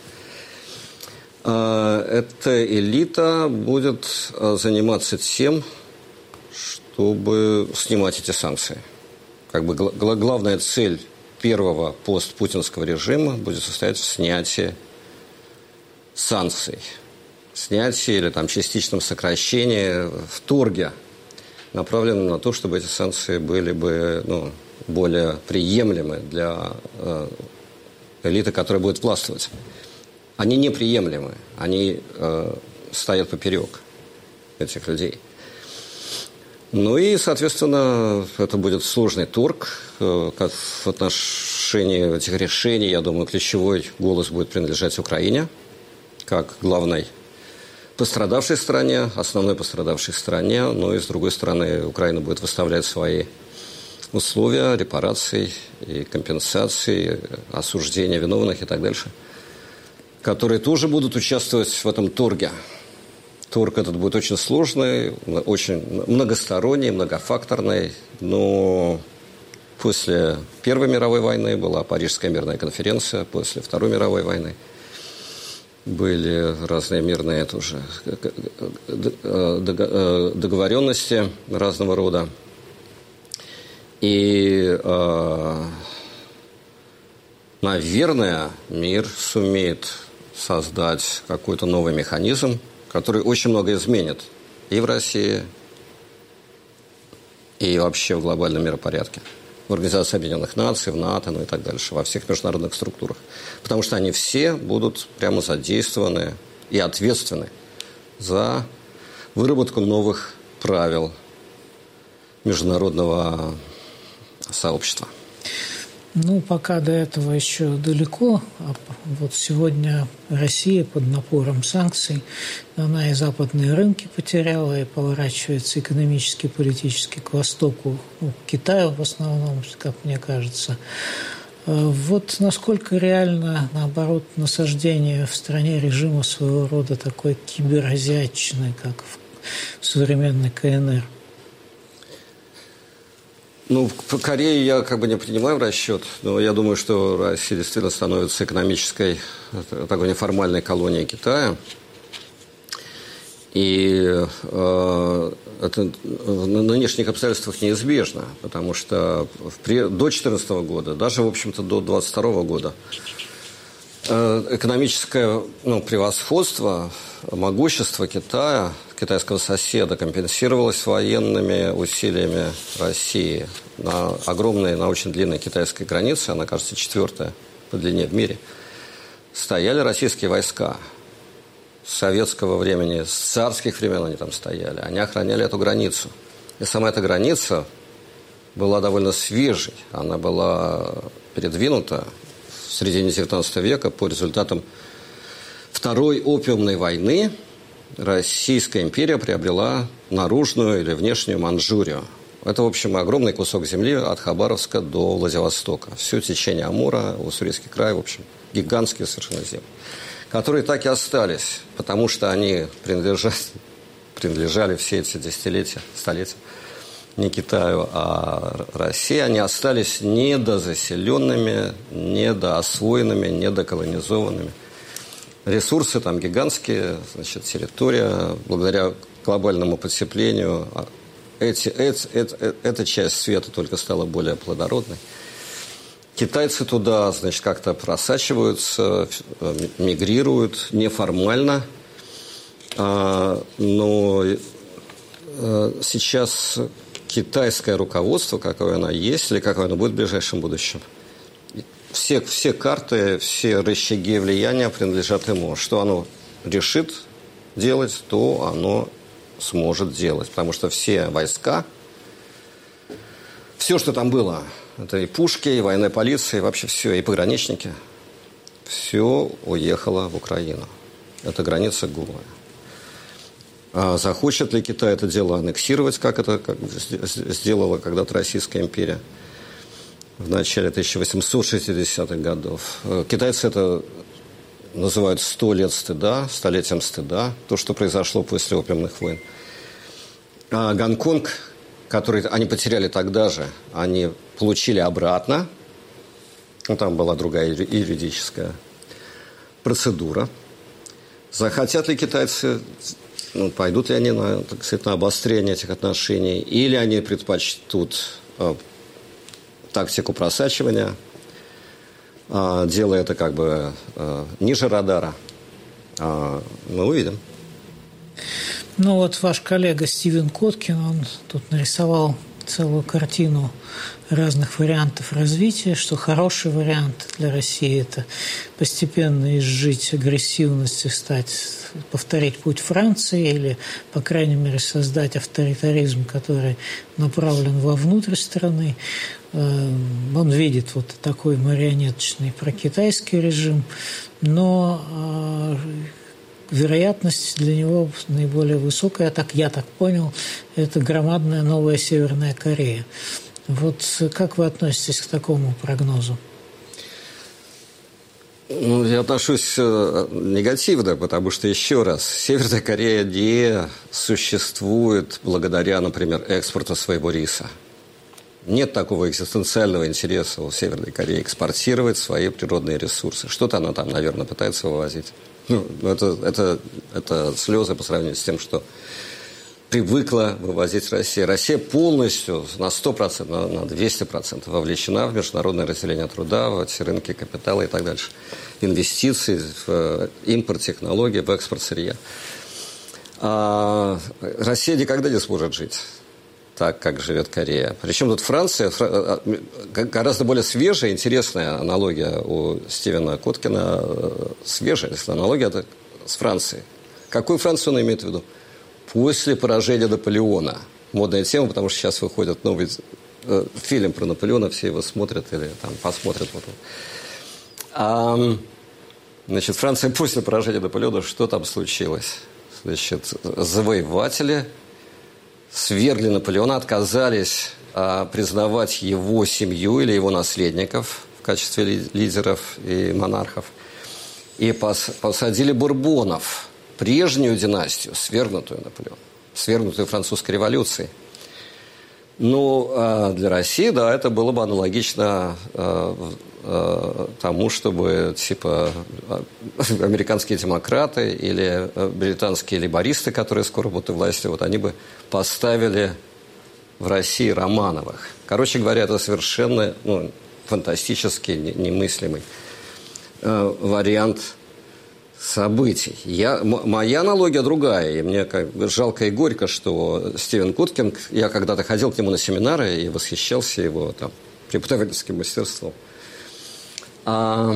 S6: Эта элита будет заниматься тем, чтобы снимать эти санкции. Как бы гла- главная цель первого постпутинского режима будет состоять в снятии санкций. Снятии или там частичном сокращении, в торге, направленном на то, чтобы эти санкции были бы ну, более приемлемы для э, элиты, которая будет властвовать. Они неприемлемы, они э, стоят поперек этих людей. Ну и, соответственно, это будет сложный торг. Как в отношении этих решений, я думаю, ключевой голос будет принадлежать Украине, как главной пострадавшей стране, основной пострадавшей стране. Но и, с другой стороны, Украина будет выставлять свои условия репараций и компенсаций, осуждения виновных и так дальше, которые тоже будут участвовать в этом торге. Торг этот будет очень сложный, очень многосторонний, многофакторный, но после Первой мировой войны была Парижская мирная конференция, после Второй мировой войны были разные мирные тоже договоренности разного рода. И, наверное, мир сумеет создать какой-то новый механизм, который очень много изменит и в России, и вообще в глобальном миропорядке. В Организации Объединенных Наций, в НАТО, ну и так дальше, во всех международных структурах. Потому что они все будут прямо задействованы и ответственны за выработку новых правил международного сообщества.
S1: Ну, пока до этого еще далеко. Вот сегодня Россия под напором санкций, она и западные рынки потеряла, и поворачивается экономически, политически к востоку, ну, к Китаю в основном, как мне кажется. Вот насколько реально, наоборот, насаждение в стране режима своего рода такой киберазиатчины, как в современной КНР?
S6: Ну, по Корее я как бы не принимаю в расчет, но я думаю, что Россия действительно становится экономической, такой неформальной колонией Китая. И э, это в нынешних обстоятельствах неизбежно, потому что в, до две тысячи четырнадцатого года, даже, в общем-то, до две тысячи двадцать второго года, э, экономическое ну, превосходство, могущество Китая, китайского соседа, компенсировалось военными усилиями России на огромной, на очень длинной китайской границе, она, кажется, четвертая по длине в мире, стояли российские войска. С советского времени, с царских времен они там стояли. Они охраняли эту границу. И сама эта граница была довольно свежей. Она была передвинута в середине девятнадцатого века по результатам Второй опиумной войны. Российская империя приобрела наружную или внешнюю Манчжурию. Это, в общем, огромный кусок земли от Хабаровска до Владивостока. Все течение Амура, Уссурийский край, в общем, гигантские совершенно земли, которые так и остались, потому что они принадлежали, принадлежали все эти десятилетия, столетия не Китаю, а России. Они остались недозаселенными, недоосвоенными, недоколонизованными. Ресурсы там гигантские, значит, территория, благодаря глобальному потеплению, эти, эти, эти, эта часть света только стала более плодородной. Китайцы туда, значит, как-то просачиваются, мигрируют неформально, но сейчас китайское руководство, какое оно есть, или какое оно будет в ближайшем будущем, все, все карты, все рычаги влияния принадлежат ему. Что оно решит делать, то оно сможет делать. Потому что все войска, все, что там было, это и пушки, и военная полиция, и вообще все, и пограничники, все уехало в Украину. Это граница голая. А захочет ли Китай это дело аннексировать, как это как сделала когда-то Российская империя? в начале тысяча восемьсот шестидесятых годов. Китайцы это называют «сто лет стыда», «столетием стыда», то, что произошло после опиумных войн. А Гонконг, который они потеряли тогда же, они получили обратно. Ну, там была другая юридическая процедура. Захотят ли китайцы, ну, пойдут ли они на, так сказать, на обострение этих отношений, или они предпочтут э, тактику просачивания, э, делая это как бы э, ниже радара. Э, мы увидим.
S1: Ну вот ваш коллега Стивен Коткин, он тут нарисовал целую картину разных вариантов развития, что хороший вариант для России – это постепенно изжить агрессивность и стать, повторить путь Франции или, по крайней мере, создать авторитаризм, который направлен вовнутрь страны. Он видит вот такой марионеточный прокитайский режим, но вероятность для него наиболее высокая, так я так понял, это громадная новая Северная Корея. Вот как вы относитесь к такому прогнозу?
S6: Ну, я отношусь негативно, потому что, еще раз, Северная Корея не существует благодаря, например, экспорту своего риса. Нет такого экзистенциального интереса у Северной Кореи экспортировать свои природные ресурсы. Что-то она там, наверное, пытается вывозить. Ну, это, это, это слезы по сравнению с тем, что привыкла вывозить Россия. Россия полностью на сто процентов, на двести процентов вовлечена в международное разделение труда, в эти рынки капитала и так дальше. Инвестиции в импорт технологий, в экспорт сырья. А Россия никогда не сможет жить так, как живет Корея. Причем тут Франция, гораздо более свежая, интересная аналогия у Стивена Коткина, свежая, если аналогия, это с Францией. Какую Францию он имеет в виду? После поражения Наполеона. Модная тема, потому что сейчас выходит новый э, фильм про Наполеона, все его смотрят или там посмотрят. Вот. А, значит, Франция после поражения Наполеона, что там случилось? Значит, завоеватели свергли Наполеона, отказались а, признавать его семью или его наследников в качестве ли, лидеров и монархов. И пос, посадили бурбонов, прежнюю династию, свергнутую Наполеоном, свергнутую французской революцией. Ну, а для России, да, это было бы аналогично а, а, тому, чтобы, типа, американские демократы или британские лейбористы, которые скоро будут у власти, вот они бы поставили в России Романовых. Короче говоря, это совершенно, ну, фантастически немыслимый а, вариант событий. Я, м- моя аналогия другая, и мне как жалко и горько, что Стивен Коткин, я когда-то ходил к нему на семинары и восхищался его там преподавательским мастерством, а,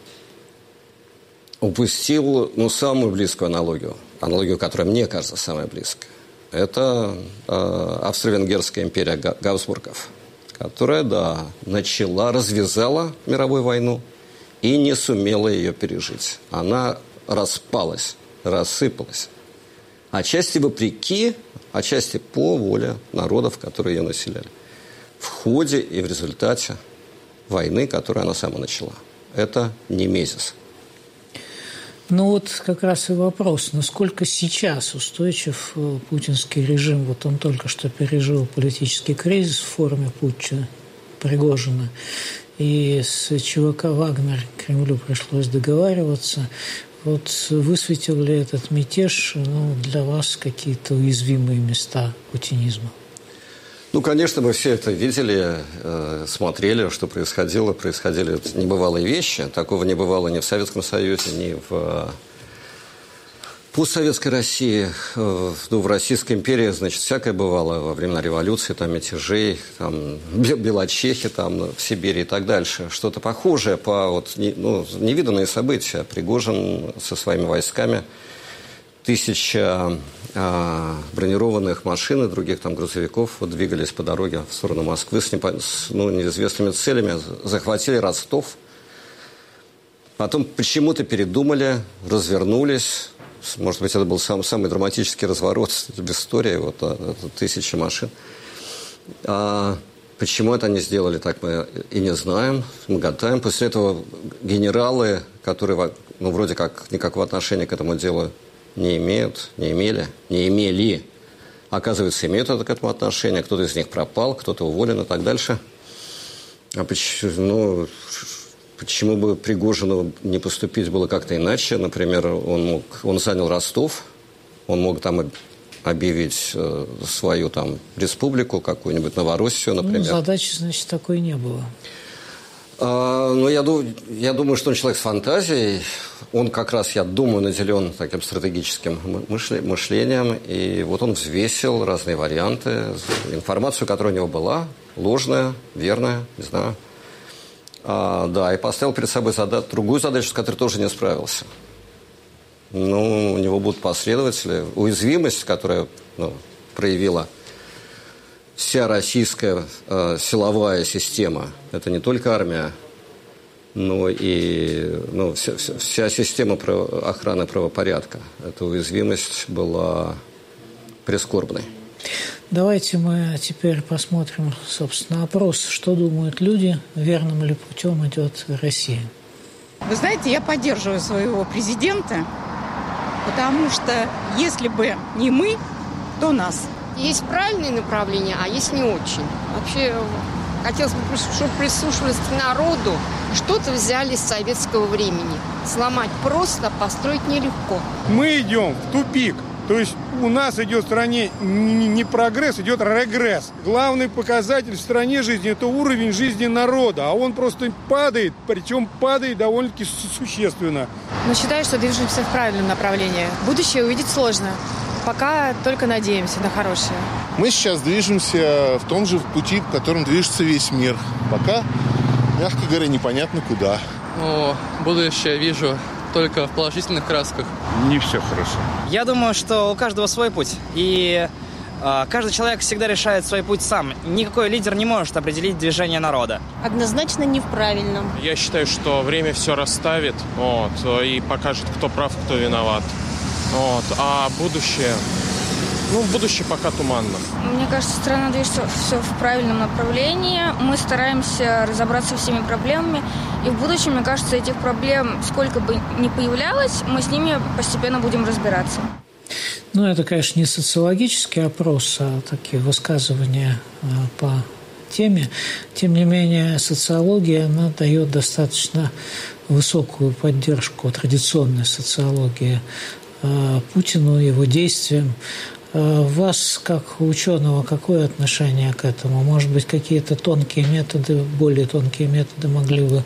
S6: упустил, ну, самую близкую аналогию, аналогию, которая мне кажется самой близкой. Это а, Австро-Венгерская империя Габсбургов, которая, да, начала, развязала мировую войну и не сумела ее пережить. Она распалась, рассыпалась. Отчасти вопреки, отчасти по воле народов, которые ее населяли. В ходе и в результате войны, которую она сама начала. Это немезис.
S1: Ну вот как раз и вопрос, насколько сейчас устойчив путинский режим. Вот он только что пережил политический кризис в форме путча Пригожина. И с ЧВК «Вагнер» Кремлю пришлось договариваться. Вот высветил ли этот мятеж, ну, для вас какие-то уязвимые места путинизма?
S6: Ну, конечно, мы все это видели, э, смотрели, что происходило. Происходили небывалые вещи. Такого не бывало ни в Советском Союзе, ни в постсоветской России. Э, ну, в Российской империи, значит, всякое бывало во времена революции, там, мятежей, там, белочехи там, в Сибири и так дальше. Что-то похожее по вот, не, ну, невиданные события. Пригожин со своими войсками, тысяча а, бронированных машин и других там грузовиков вот, двигались по дороге в сторону Москвы с, непо... с ну, неизвестными целями, захватили Ростов. Потом почему-то передумали, развернулись. Может быть, это был сам, самый драматический разворот в истории, вот, а, тысяча машин. А, Почему это они сделали, так мы и не знаем. Мы гадаем. После этого генералы, которые, ну, вроде как никакого отношения к этому делу не имеют, не имели, не имели, оказывается, имеют это к этому отношение. Кто-то из них пропал, кто-то уволен и так дальше. А почему, ну, почему бы Пригожину не поступить было как-то иначе? Например, он, мог, он занял Ростов, он мог там объявить э, свою там республику, какую-нибудь Новороссию, например.
S1: Ну, задачи, значит, такой не было.
S6: А, ну, я, я думаю, что он человек с фантазией. Он как раз, я думаю, наделен таким стратегическим мышлением. И вот он взвесил разные варианты. Информацию, которая у него была, ложная, верная, не знаю. А, да, и поставил перед собой задачу, другую задачу, с которой тоже не справился. Ну, у него будут последователи. Уязвимость, которую, ну, проявила вся российская э, силовая система, это не только армия, но и ну, вся, вся, вся система право, охраны правопорядка. Эта уязвимость была прискорбной.
S1: Давайте мы теперь посмотрим, собственно, опрос, что думают люди, верным ли путем идет Россия.
S7: Вы знаете, я поддерживаю своего президента, потому что если бы не мы, то нас.
S8: Есть правильные направления, а есть не очень. Вообще, хотелось бы, чтобы прислушивались к народу. Что-то взяли с советского времени. Сломать просто, построить нелегко.
S9: Мы идем в тупик. То есть у нас идет в стране не прогресс, идет регресс. Главный показатель в стране жизни – это уровень жизни народа. А он просто падает, причем падает довольно-таки существенно.
S10: Но считаю, что движемся в правильном направлении. Будущее увидеть сложно. Пока только надеемся на хорошее.
S11: Мы сейчас движемся в том же пути, в котором движется весь мир. Пока, мягко говоря, непонятно куда.
S12: Ну, будущее вижу только в положительных красках.
S13: Не все хорошо.
S14: Я думаю, что у каждого свой путь. И э, каждый человек всегда решает свой путь сам. Никакой лидер не может определить движение народа.
S15: Однозначно не в правильном.
S16: Я считаю, что время все расставит, вот, и покажет, кто прав, кто виноват. Вот. А будущее... Ну, будущее пока туманно.
S17: Мне кажется, страна движется все в правильном направлении. Мы стараемся разобраться со всеми проблемами. И в будущем, мне кажется, этих проблем, сколько бы ни появлялось, мы с ними постепенно будем разбираться.
S1: Ну, это, конечно, не социологический опрос, а такие высказывания по теме. Тем не менее, социология, она дает достаточно высокую поддержку, традиционной социологии Путину, его действиям. У вас, как у ученого, какое отношение к этому? Может быть, какие-то тонкие методы, более тонкие методы могли бы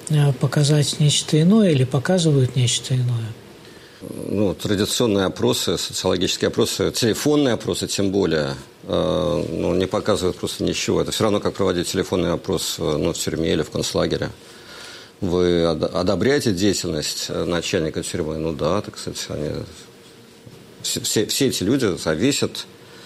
S1: показать нечто иное или показывают нечто иное?
S6: Ну, традиционные опросы, социологические опросы, телефонные опросы тем более, э, ну, не показывают просто ничего. Это все равно, как проводить телефонный опрос, ну, в тюрьме или в концлагере. Вы одобряете деятельность начальника тюрьмы? Ну да, так сказать, они... Все, все эти люди зависят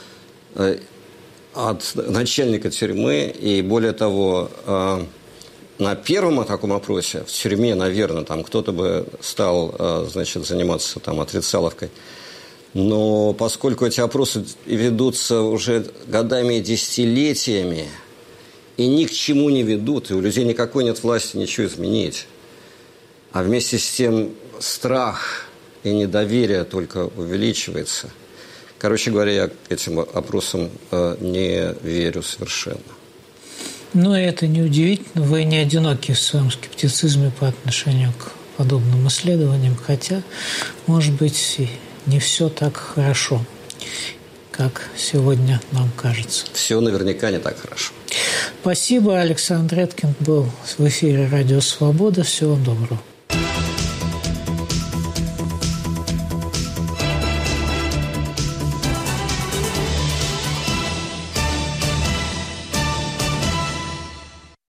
S6: от начальника тюрьмы. И более того, на первом таком опросе в тюрьме, наверное, там кто-то бы стал, значит, заниматься там отрицаловкой. Но поскольку эти опросы ведутся уже годами и десятилетиями, и ни к чему не ведут, и у людей никакой нет власти ничего изменить, а вместе с тем страх и недоверие только увеличивается. Короче говоря, я этим опросам э, не верю совершенно.
S1: Ну, это неудивительно. Вы не одиноки в своем скептицизме по отношению к подобным исследованиям, хотя, может быть, и не все так хорошо, как сегодня нам кажется.
S6: Все наверняка не так хорошо.
S1: Спасибо. Александр Эткинд был в эфире «Радио Свобода». Всего вам доброго.